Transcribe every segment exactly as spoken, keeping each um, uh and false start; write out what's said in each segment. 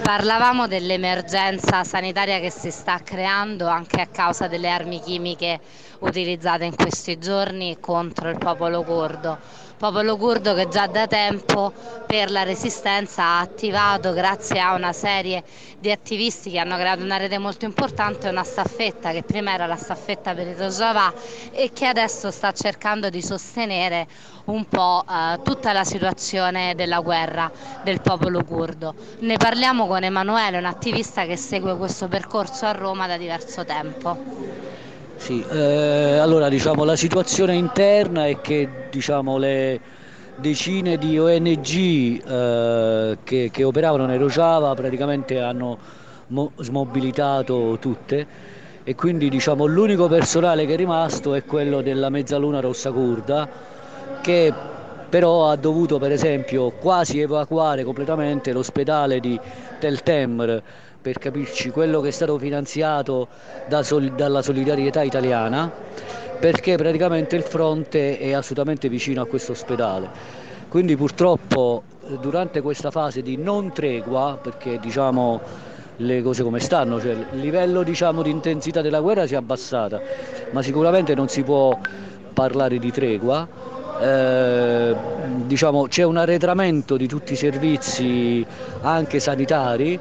Parlavamo dell'emergenza sanitaria che si sta creando anche a causa delle armi chimiche utilizzate in questi giorni contro il popolo curdo. Popolo curdo che già da tempo per la resistenza ha attivato, grazie a una serie di attivisti che hanno creato una rete molto importante, una staffetta che prima era la staffetta per il Rojava e che adesso sta cercando di sostenere un po' eh, tutta la situazione della guerra del popolo curdo. Ne parliamo con Emanuele, un attivista che segue questo percorso a Roma da diverso tempo. Sì, eh, allora diciamo la situazione interna è che diciamo, le decine di O N G eh, che, che operavano nel Rojava praticamente hanno mo- smobilitato tutte e quindi diciamo, l'unico personale che è rimasto è quello della Mezzaluna Rossa Curda che però ha dovuto per esempio quasi evacuare completamente l'ospedale di Tel Temr, per capirci quello che è stato finanziato da sol- dalla solidarietà italiana, perché praticamente il fronte è assolutamente vicino a questo ospedale. Quindi purtroppo eh, durante questa fase di non tregua, perché diciamo le cose come stanno, cioè il livello diciamo, di intensità della guerra si è abbassata, ma sicuramente non si può parlare di tregua. Eh, diciamo, c'è un arretramento di tutti i servizi anche sanitari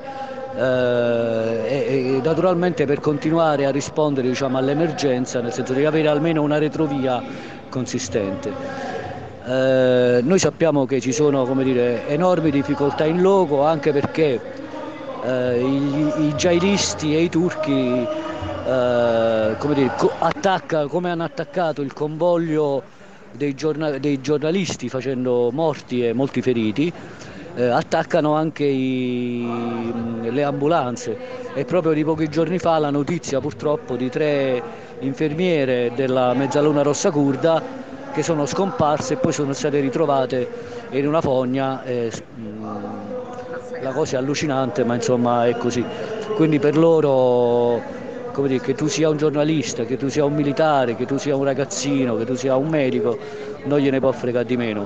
eh, e, e naturalmente per continuare a rispondere diciamo, all'emergenza, nel senso di avere almeno una retrovia consistente. Eh, noi sappiamo che ci sono come dire, enormi difficoltà in loco anche perché eh, i, i jihadisti e i turchi eh, come, dire, co- attacca, come hanno attaccato il convoglio dei, giorna- dei giornalisti facendo morti e molti feriti, eh, attaccano anche i- le ambulanze e proprio di pochi giorni fa la notizia purtroppo di tre infermiere della Mezzaluna Rossa Curda che sono scomparse e poi sono state ritrovate in una fogna. eh, mh, la cosa è allucinante, ma insomma è così. Quindi per loro, come dire, che tu sia un giornalista, che tu sia un militare, che tu sia un ragazzino, che tu sia un medico, non gliene può fregare di meno.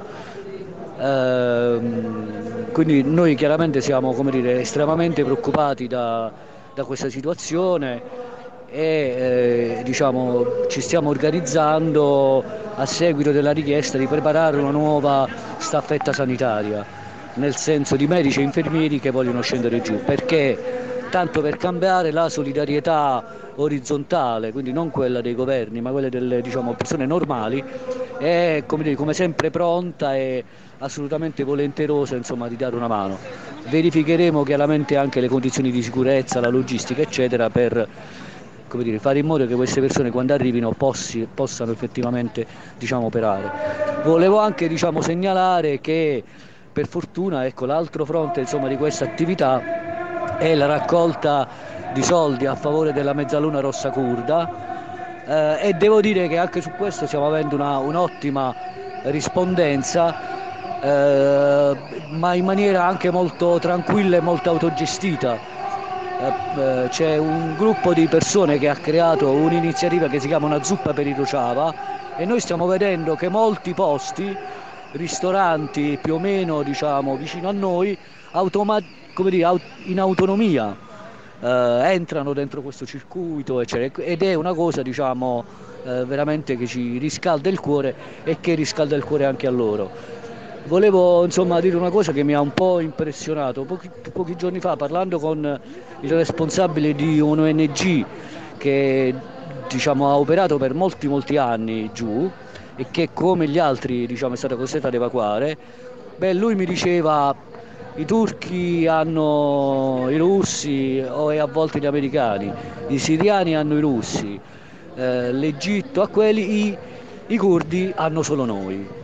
Ehm, quindi noi chiaramente siamo, come dire, estremamente preoccupati da, da questa situazione e eh, diciamo, ci stiamo organizzando a seguito della richiesta di preparare una nuova staffetta sanitaria, nel senso di medici e infermieri che vogliono scendere giù, perché tanto per cambiare la solidarietà orizzontale, quindi non quella dei governi, ma quella delle diciamo, persone normali, è come, dire, come sempre pronta e assolutamente volenterosa insomma, di dare una mano. Verificheremo chiaramente anche le condizioni di sicurezza, la logistica, eccetera, per come dire, fare in modo che queste persone quando arrivino possi, possano effettivamente diciamo, operare. Volevo anche diciamo, segnalare che per fortuna ecco, l'altro fronte insomma, di questa attività è la raccolta di soldi a favore della Mezzaluna Rossa Curda eh, e devo dire che anche su questo stiamo avendo una, un'ottima rispondenza eh, ma in maniera anche molto tranquilla e molto autogestita. Eh, eh, c'è un gruppo di persone che ha creato un'iniziativa che si chiama Una zuppa per il Rojava e noi stiamo vedendo che molti posti, ristoranti più o meno diciamo, vicino a noi, automa- come dire, au- in autonomia eh, entrano dentro questo circuito eccetera. Ed è una cosa diciamo, eh, veramente che ci riscalda il cuore e che riscalda il cuore anche a loro. Volevo insomma dire una cosa che mi ha un po' impressionato. Pochi, pochi giorni fa, parlando con il responsabile di un O N G che diciamo, ha operato per molti molti anni giù e che come gli altri diciamo, è stato costretto ad evacuare, beh, lui mi diceva i turchi hanno i russi o e a volte gli americani, i siriani hanno i russi, eh, l'Egitto ha quelli, i, i curdi hanno solo noi.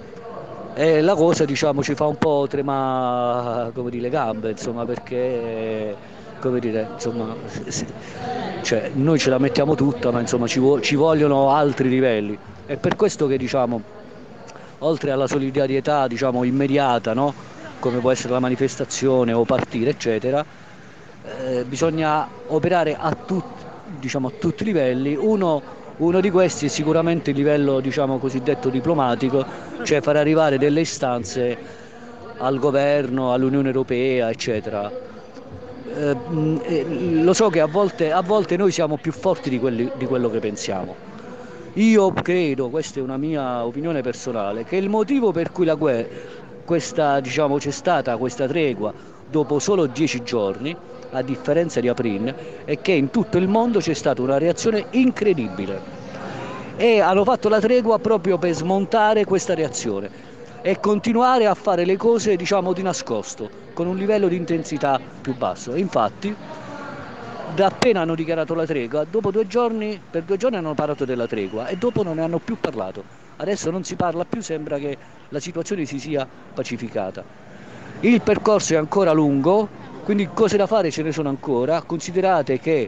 E la cosa diciamo ci fa un po' tremare come dire, le gambe, insomma, perché come dire, insomma, sì, cioè, noi ce la mettiamo tutta, ma insomma ci, vo- ci vogliono altri livelli. È per questo che diciamo, oltre alla solidarietà diciamo, immediata, no? Come può essere la manifestazione o partire, eccetera, eh, bisogna operare a, tut- diciamo, a tutti i livelli. Uno, uno di questi è sicuramente il livello diciamo, cosiddetto diplomatico, cioè far arrivare delle istanze al governo, all'Unione Europea, eccetera. eh, mh, eh, lo so che a volte, a volte noi siamo più forti di, quelli- di quello che pensiamo. Io credo, questa è una mia opinione personale, che il motivo per cui la guerra, questa, diciamo, c'è stata questa tregua dopo solo dieci giorni, a differenza di Afrin, è che in tutto il mondo c'è stata una reazione incredibile e hanno fatto la tregua proprio per smontare questa reazione e continuare a fare le cose, diciamo, di nascosto, con un livello di intensità più basso. E infatti, da appena hanno dichiarato la tregua, dopo due giorni, per due giorni hanno parlato della tregua e dopo non ne hanno più parlato. Adesso non si parla più, sembra che la situazione si sia pacificata. Il percorso è ancora lungo, quindi cose da fare ce ne sono ancora. Considerate che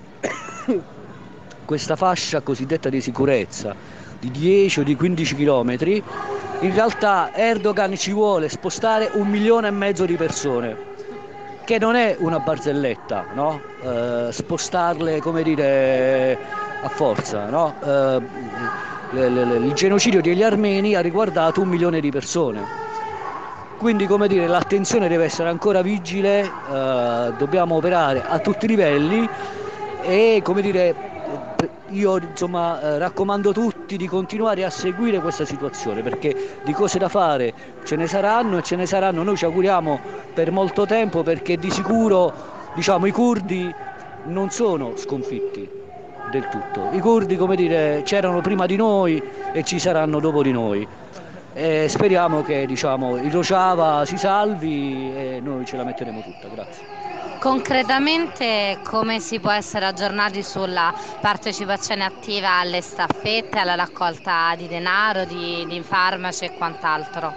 questa fascia cosiddetta di sicurezza di dieci o di quindici chilometri, in realtà Erdogan ci vuole spostare un milione e mezzo di persone, che non è una barzelletta, no? Eh, spostarle, come dire, a forza, no? Eh, le, le, le, il genocidio degli armeni ha riguardato un milione di persone. Quindi, come dire, l'attenzione deve essere ancora vigile, eh, dobbiamo operare a tutti i livelli e, come dire, io insomma eh, raccomando a tutti di continuare a seguire questa situazione, perché di cose da fare ce ne saranno e ce ne saranno, noi ci auguriamo per molto tempo, perché di sicuro, diciamo, i curdi non sono sconfitti del tutto. I curdi, come dire, c'erano prima di noi e ci saranno dopo di noi. E speriamo che, diciamo, il Rojava si salvi e noi ce la metteremo tutta. Grazie. Concretamente come si può essere aggiornati sulla partecipazione attiva alle staffette, alla raccolta di denaro, di, di farmaci e quant'altro?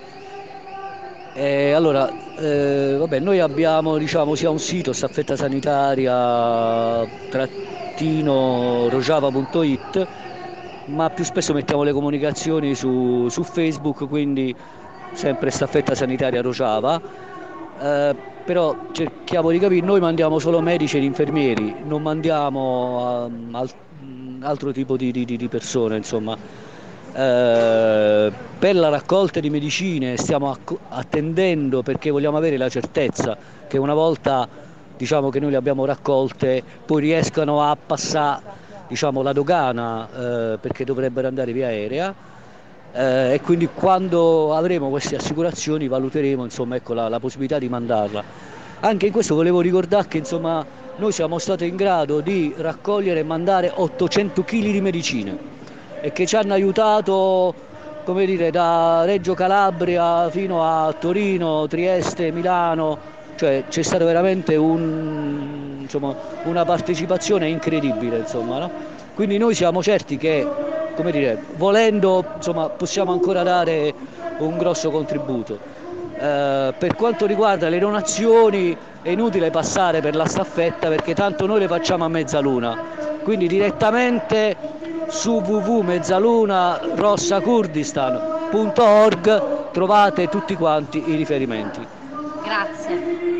Eh, allora, eh, vabbè, noi abbiamo, diciamo, sia un sito staffetta sanitaria trattino rojava punto it, ma più spesso mettiamo le comunicazioni su, su Facebook, quindi sempre staffetta sanitaria Rojava. Eh, però cerchiamo di capire, noi mandiamo solo medici ed infermieri, non mandiamo um, al, altro tipo di, di, di persone, insomma. Eh, per la raccolta di medicine stiamo attendendo, perché vogliamo avere la certezza che una volta, diciamo, che noi le abbiamo raccolte, poi riescano a passare, diciamo, la dogana, eh, perché dovrebbero andare via aerea. Eh, e quindi quando avremo queste assicurazioni valuteremo, insomma, ecco, la, la possibilità di mandarla. Anche in questo volevo ricordare che, insomma, noi siamo stati in grado di raccogliere e mandare ottocento chili di medicine e che ci hanno aiutato, come dire, da Reggio Calabria fino a Torino, Trieste, Milano, cioè c'è stata veramente un, insomma, una partecipazione incredibile, insomma, no? Quindi noi siamo certi che, come dire, volendo, insomma, possiamo ancora dare un grosso contributo. Eh, per quanto riguarda le donazioni è inutile passare per la staffetta, perché tanto noi le facciamo a Mezzaluna, quindi direttamente su w w w punto mezzaluna rossa kurdistan punto org trovate tutti quanti i riferimenti. Grazie.